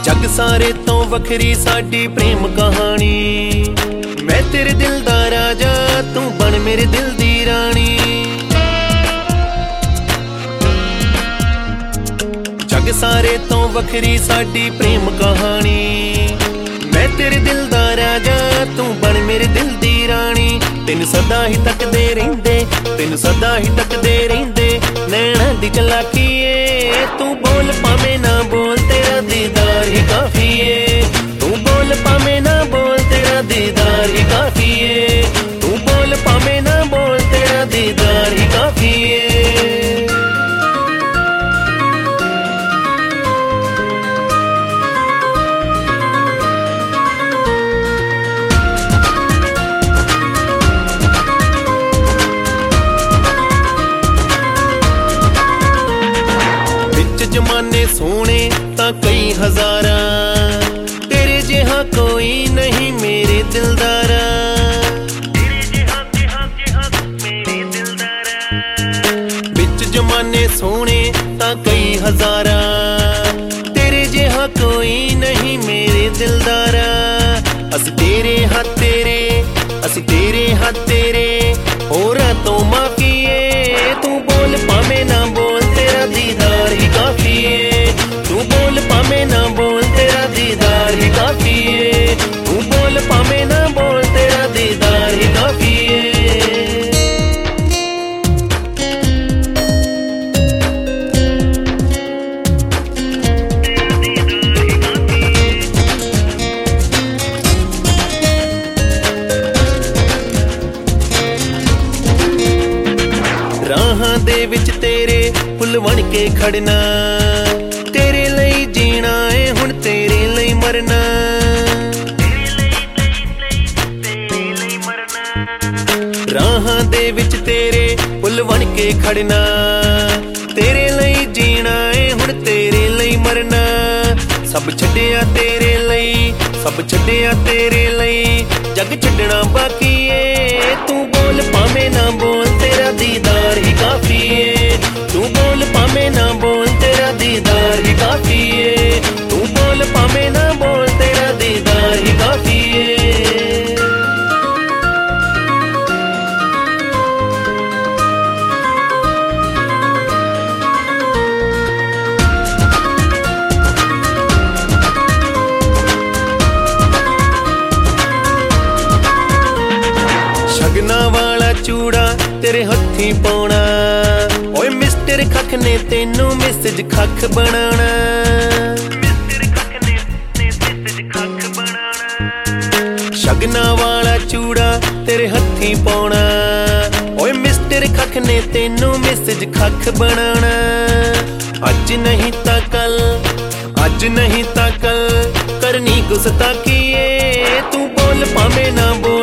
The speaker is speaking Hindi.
जग सारे तो वखरी साडी प्रेम कहानी। मैं तेरे दिल दा राजा, तू बन मेरे दिल दी रानी। जग सारे तो वखरी साडी प्रेम कहानी। मैं तेरे दिल दा राजा, तू बन मेरे दिल दी रानी। तेन सदा ही तकदे रहिंदे, तेन सदा ही तकदे रहिंदे नैना दी चलाकी ए। तू बोल पावे ना बोल, तेरा दीदार ही काफी है। तू बोल पावे ना बोल, तेरा दीदार ही काफी है। तू बोल पावे ना बोल, तेरा दीदार ही काफी है। जमाने सोने ता कई हजारा, तेरे जिहा कोई नहीं मेरे दिलदारा। बिच जमाने सोने ता कई हजारा, तेरे जिहा कोई नहीं मेरे दिलदारा। अस तेरे हाथ तेरे, अस तेरे हाथ तेरे होरा तो माफी है। तू बोल पावे ना बोल, तेरा दीदार ही काफी है। तू बोल पावे ना बोल, तेरा दीदार ही काफी है। तू बोल पावे ना बोल, तेरा दीदार ही काफी है। राहां दे विच तेरे फुल बन के खड़ना, तेरे लई जीना है हुण तेरे लई मरना। राहां दे विच तेरे फुल बन के खड़ना, तेरे लई जीना है हुण तेरे लई मरना। सब छड्डिया तेरे लई, सब छड्डिया तेरे लई जग छड्डना बाकी है। तू बोल पावे ना बोल, तेरा दीदार ही काफी है। तू बोल पावे ना बोल, तेरा दीदार ही काफी है। तू बोल पावे ना बोल, तेरा दीदार ही काफी है। शगना वाला चूड़ा तेरे हत्थी पाउणा, ओए मिस्टर खख ने तेनू मिसेज खख बनाना। शगना वाला चूड़ा तेरे हत्थी पाउणा, ओए मिस्टर खख ने तेनू मिसेज खख बनाना। अज नहीं ता कल, अज नहीं ता कल करनी गुस्ताखी है। तू बोल पावे ना बोल,